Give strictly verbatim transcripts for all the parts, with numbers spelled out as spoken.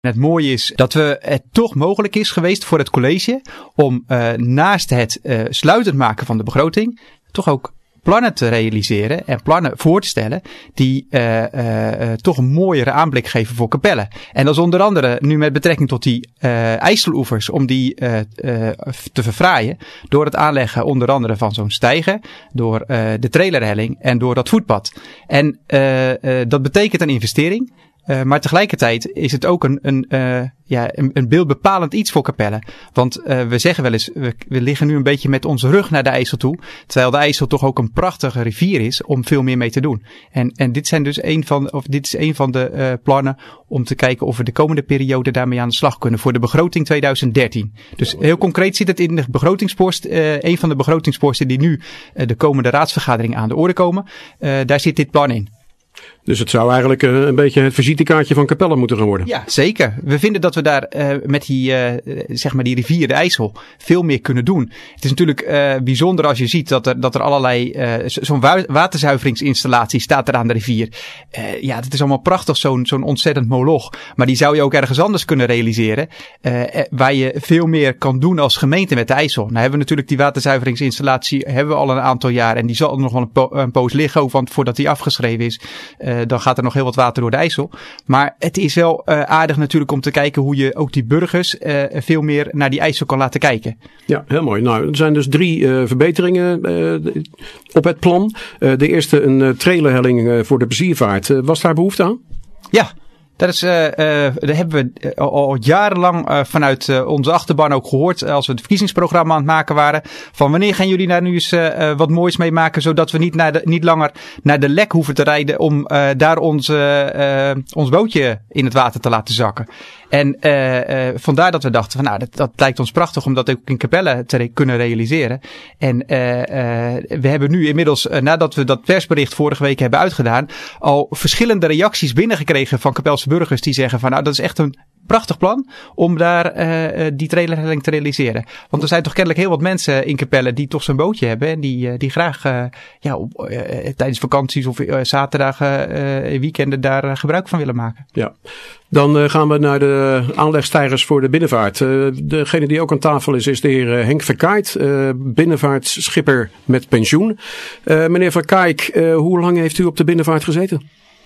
Het mooie is dat we het toch mogelijk is geweest voor het college om uh, naast het uh, sluitend maken van de begroting toch ook plannen te realiseren en plannen voor te stellen die uh, uh, uh, toch een mooiere aanblik geven voor Capelle. En dat is onder andere nu met betrekking tot die uh, IJsseloevers om die uh, uh, te verfraaien door het aanleggen onder andere van zo'n steiger, door uh, de trailerhelling en door dat voetpad. En uh, uh, dat betekent een investering. Uh, maar tegelijkertijd is het ook een, een, uh, ja, een, een beeldbepalend iets voor Capelle. Want uh, we zeggen wel eens, we, we liggen nu een beetje met onze rug naar de IJssel toe. Terwijl de IJssel toch ook een prachtige rivier is om veel meer mee te doen. En, en dit zijn dus een van, of dit is een van de uh, plannen om te kijken of we de komende periode daarmee aan de slag kunnen voor de begroting twintig dertien. Dus heel concreet zit het in de begrotingspost, uh, een van de begrotingsposten die nu uh, de komende raadsvergadering aan de orde komen. Uh, daar zit dit plan in. Dus het zou eigenlijk uh, een beetje het visitekaartje van Capelle moeten gaan worden. Ja, zeker. We vinden dat we daar uh, met die, uh, zeg maar die rivier, de IJssel, veel meer kunnen doen. Het is natuurlijk uh, bijzonder als je ziet dat er, dat er allerlei, uh, zo'n waterzuiveringsinstallatie staat er aan de rivier. Uh, ja, dat is allemaal prachtig, zo'n, zo'n ontzettend moloch. Maar die zou je ook ergens anders kunnen realiseren. Uh, waar je veel meer kan doen als gemeente met de IJssel. Nou hebben we natuurlijk die waterzuiveringsinstallatie hebben we al een aantal jaar. En die zal nog wel een, po- een poos liggen, want voordat die afgeschreven is, Uh, dan gaat er nog heel wat water door de IJssel. Maar het is wel uh, aardig natuurlijk om te kijken hoe je ook die burgers uh, veel meer naar die IJssel kan laten kijken. Ja, heel mooi. Nou, er zijn dus drie uh, verbeteringen uh, op het plan. Uh, de eerste een uh, trailerhelling uh, voor de pleziervaart. Uh, was daar behoefte aan? Ja. Dat is, uh, uh, daar hebben we al, al jarenlang uh, vanuit uh, onze achterban ook gehoord. Uh, als we het verkiezingsprogramma aan het maken waren. Van wanneer gaan jullie daar nu eens uh, uh, wat moois mee maken. Zodat we niet, naar de, niet langer naar de Lek hoeven te rijden. Om uh, daar ons, uh, uh, ons bootje in het water te laten zakken. En uh, uh, vandaar dat we dachten van nou dat, dat lijkt ons prachtig om dat ook in Capelle te re- kunnen realiseren. En uh, uh, we hebben nu inmiddels uh, nadat we dat persbericht vorige week hebben uitgedaan. Al verschillende reacties binnengekregen van Capelse burgers die zeggen van nou dat is echt een prachtig plan om daar uh, die trailerhelling te realiseren. Want er zijn toch kennelijk heel wat mensen in Capelle die toch zo'n bootje hebben. En die, uh, die graag uh, ja, op, uh, tijdens vakanties of uh, zaterdagen, uh, weekenden daar uh, gebruik van willen maken. Ja. Dan uh, gaan we naar de aanlegsteigers voor de binnenvaart. Uh, degene die ook aan tafel is, is de heer uh, Henk Verkaait, uh, binnenvaartschipper met pensioen. Uh, meneer Verkaait, uh, hoe lang heeft u op de binnenvaart gezeten?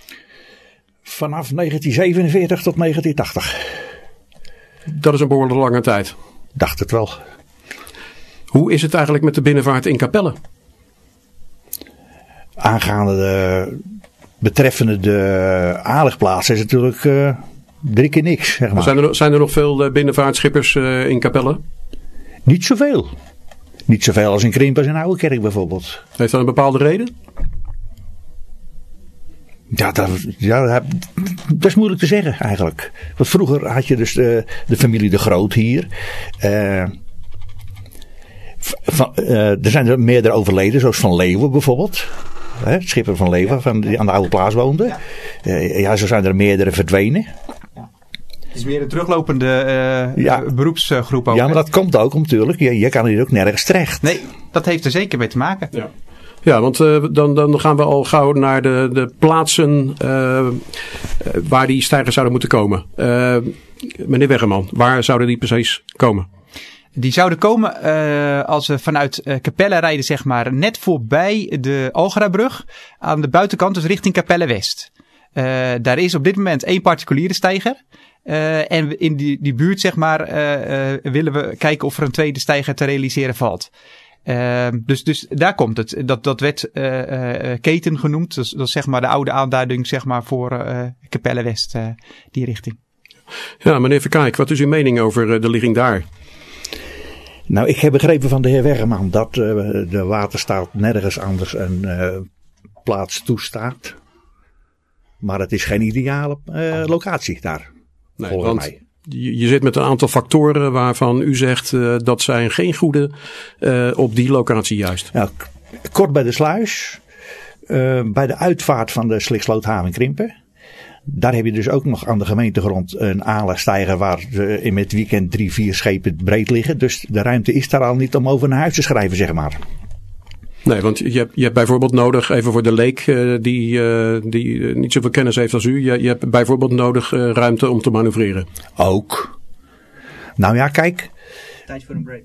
Vanaf negentien zevenenveertig tot negentien tachtig. Dat is een behoorlijk lange tijd. Dacht het wel. Hoe is het eigenlijk met de binnenvaart in Capelle? Aangaande de, betreffende de aanlegplaatsen is het natuurlijk uh, drie keer niks. Zeg maar. Zijn er, zijn er nog veel binnenvaartschippers uh, in Capelle? Niet zoveel. Niet zoveel als in Krimpers en Oudekerk bijvoorbeeld. Heeft dat een bepaalde reden? Ja, dat, ja, dat is moeilijk te zeggen eigenlijk. Want vroeger had je dus de, de familie De Groot hier. Uh, van, uh, er zijn er meerdere overleden, zoals Van Leeuwen bijvoorbeeld. Hè, schipper Van Leeuwen, van, die aan de oude plaats woonde. Uh, ja, zo zijn er meerdere verdwenen. Het is meer een teruglopende uh, ja. beroepsgroep ook. Ja, maar dat komt ook natuurlijk. Je, je kan hier ook nergens terecht. Nee, dat heeft er zeker mee te maken. Ja. Ja, want uh, dan, dan gaan we al gauw naar de, de plaatsen uh, waar die steigers zouden moeten komen. Uh, meneer Weggerman, waar zouden die precies komen? Die zouden komen uh, als we vanuit uh, Capelle rijden, zeg maar, net voorbij de Algerabrug. Aan de buitenkant, dus richting Capelle West. Uh, daar is op dit moment één particuliere steiger. Uh, en in die, die buurt, zeg maar, uh, uh, willen we kijken of er een tweede steiger te realiseren valt. Uh, dus, dus daar komt het. Dat, dat werd uh, uh, keten genoemd. Dus, dat is zeg maar de oude aanduiding zeg maar, voor uh, Capelle West, uh, die richting. Ja, meneer Verkaijk, wat is uw mening over uh, de ligging daar? Nou, ik heb begrepen van de heer Weggerman dat uh, de waterstaat nergens anders een uh, plaats toestaat. Maar het is geen ideale uh, locatie daar, nee, volgens want... mij. Je, je zit met een aantal factoren waarvan u zegt uh, dat zijn geen goede uh, op die locatie juist. Nou, k- kort bij de sluis, uh, bij de uitvaart van de Sliksloothaven-Krimpen. Daar heb je dus ook nog aan de gemeentegrond een aanlegsteiger waar uh, in het weekend drie, vier schepen breed liggen. Dus de ruimte is daar al niet om over naar huis te schrijven, zeg maar. Nee, want je hebt, je hebt bijvoorbeeld nodig, even voor de leek uh, die, uh, die uh, niet zoveel kennis heeft als u. Je, je hebt bijvoorbeeld nodig uh, ruimte om te manoeuvreren. Ook. Nou ja, kijk. Tijd voor een break.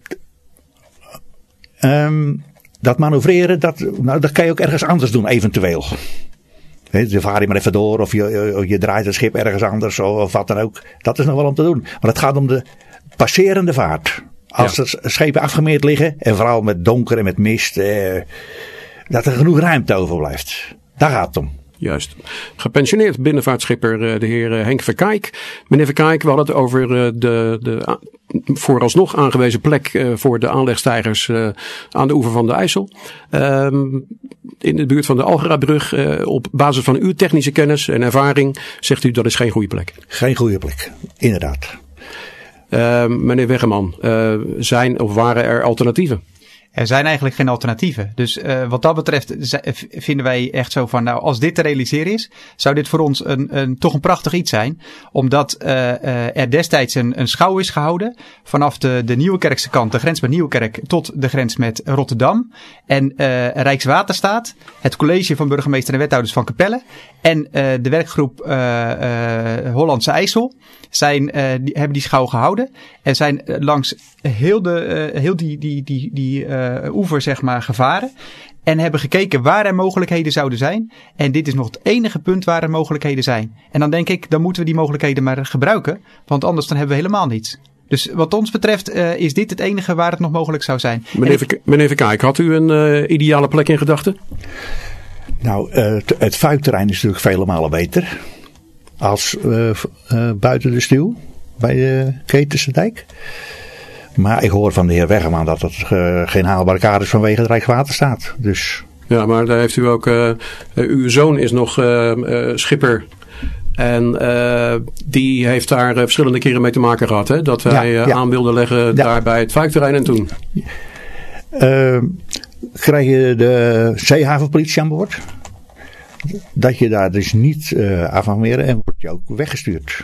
Um, dat manoeuvreren, dat, nou, dat kan je ook ergens anders doen eventueel. He, dan vaar je maar even door of je, je, je draait het schip ergens anders of, of wat dan ook. Dat is nog wel om te doen. Maar het gaat om de passerende vaart. Als ja. er schepen afgemeerd liggen en vooral met donker en met mist. Eh, dat er genoeg ruimte overblijft. Daar gaat het om. Juist. Gepensioneerd binnenvaartschipper de heer Henk Verkaik. Meneer Verkaik, we hadden het over de, de vooralsnog aangewezen plek voor de aanlegsteigers aan de oever van de IJssel. Um, in de buurt van de Algerabrug. Uh, op basis van uw technische kennis en ervaring zegt u dat is geen goede plek. Geen goede plek, inderdaad. Uh, meneer Weggeman, uh, zijn of waren er alternatieven? Er zijn eigenlijk geen alternatieven. Dus uh, wat dat betreft z- vinden wij echt zo van, nou, als dit te realiseren is, zou dit voor ons een, een, toch een prachtig iets zijn. Omdat uh, uh, er destijds een, een schouw is gehouden vanaf de, de Nieuwekerkse kant, de grens met Nieuwekerk, tot de grens met Rotterdam. En uh, Rijkswaterstaat, het college van burgemeester en wethouders van Capelle en uh, de werkgroep uh, uh, Hollandse IJssel zijn, uh, die, hebben die schouw gehouden. En zijn langs heel, de, uh, heel die, die, die, die uh, oever zeg maar gevaren. En hebben gekeken waar er mogelijkheden zouden zijn. En dit is nog het enige punt waar er mogelijkheden zijn. En dan denk ik, dan moeten we die mogelijkheden maar gebruiken. Want anders dan hebben we helemaal niets. Dus wat ons betreft uh, is dit het enige waar het nog mogelijk zou zijn. Meneer, Verk- ik... meneer Verkaik, had u een uh, ideale plek in gedachten? Nou, uh, t- het vuikterrein is natuurlijk vele malen beter. Als uh, uh, buiten de stuw bij de Ketense dijk. Maar ik hoor van de heer Weggeman dat het uh, geen haalbare kaart is vanwege het Rijkswaterstaat. Dus... Ja, maar daar heeft u ook... Uh, uw zoon is nog uh, uh, schipper. En uh, die heeft daar uh, verschillende keren mee te maken gehad. Hè? Dat wij ja, uh, ja. aan wilden leggen ja. daar bij het vuikterrein en toen. Uh, krijg je de zeehavenpolitie aan boord. Dat je daar dus niet uh, af mag meren en word je ook weggestuurd.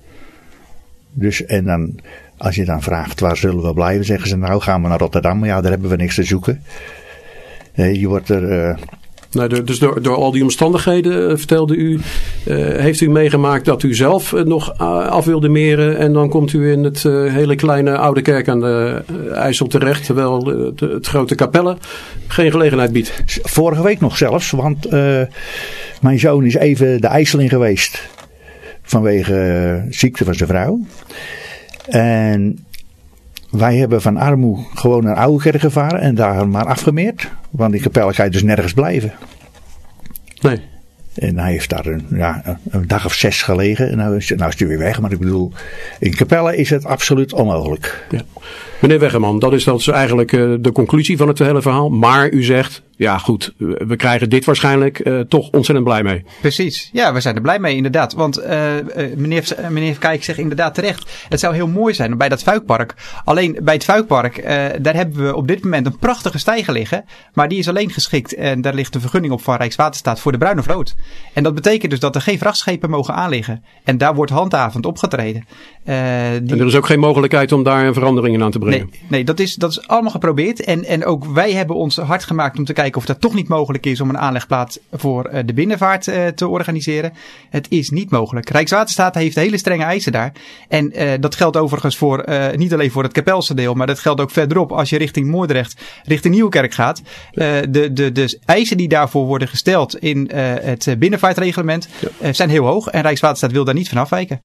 Dus en dan, als je dan vraagt waar zullen we blijven, zeggen ze nou gaan we naar Rotterdam. Maar ja, daar hebben we niks te zoeken. Uh, je wordt er... Uh, Nou, dus door, door al die omstandigheden, uh, vertelde u, uh, heeft u meegemaakt dat u zelf uh, nog uh, af wilde meren. En dan komt u in het uh, hele kleine Oude Kerk aan de uh, IJssel terecht. Terwijl uh, de, het grote Capelle geen gelegenheid biedt. Vorige week nog zelfs, want uh, mijn zoon is even de IJssel in geweest. Vanwege uh, ziekte van zijn vrouw. En... wij hebben van Armoe gewoon naar Oude Kerk gevaren en daar maar afgemeerd. Want in Capelle kan je dus nergens blijven. Nee. En hij heeft daar een, ja, een dag of zes gelegen. En nou is, nou is hij weer weg. Maar ik bedoel, in Capelle is het absoluut onmogelijk. Ja. Meneer Weggeman, dat is, dat is eigenlijk uh, de conclusie van het hele verhaal. Maar u zegt, ja goed, we krijgen dit waarschijnlijk uh, toch ontzettend blij mee. Precies, ja, we zijn er blij mee inderdaad. Want uh, meneer, meneer Kijk zegt inderdaad terecht, het zou heel mooi zijn bij dat Vuikpark. Alleen bij het Vuikpark, uh, daar hebben we op dit moment een prachtige steiger liggen. Maar die is alleen geschikt en daar ligt de vergunning op van Rijkswaterstaat voor de bruine vloot. En dat betekent dus dat er geen vrachtschepen mogen aanliggen. En daar wordt handhavend opgetreden. Uh, die... En er is ook geen mogelijkheid om daar veranderingen aan te brengen. Nee, nee dat, is, dat is allemaal geprobeerd. En, en ook wij hebben ons hard gemaakt om te kijken of dat toch niet mogelijk is om een aanlegplaats voor uh, de binnenvaart uh, te organiseren. Het is niet mogelijk. Rijkswaterstaat heeft hele strenge eisen daar. En uh, dat geldt overigens voor uh, niet alleen voor het Capelse deel, maar dat geldt ook verderop. Als je richting Moordrecht, richting Nieuwekerk gaat. Uh, de, de, de eisen die daarvoor worden gesteld in uh, het binnenvaartreglement uh, zijn heel hoog. En Rijkswaterstaat wil daar niet van afwijken.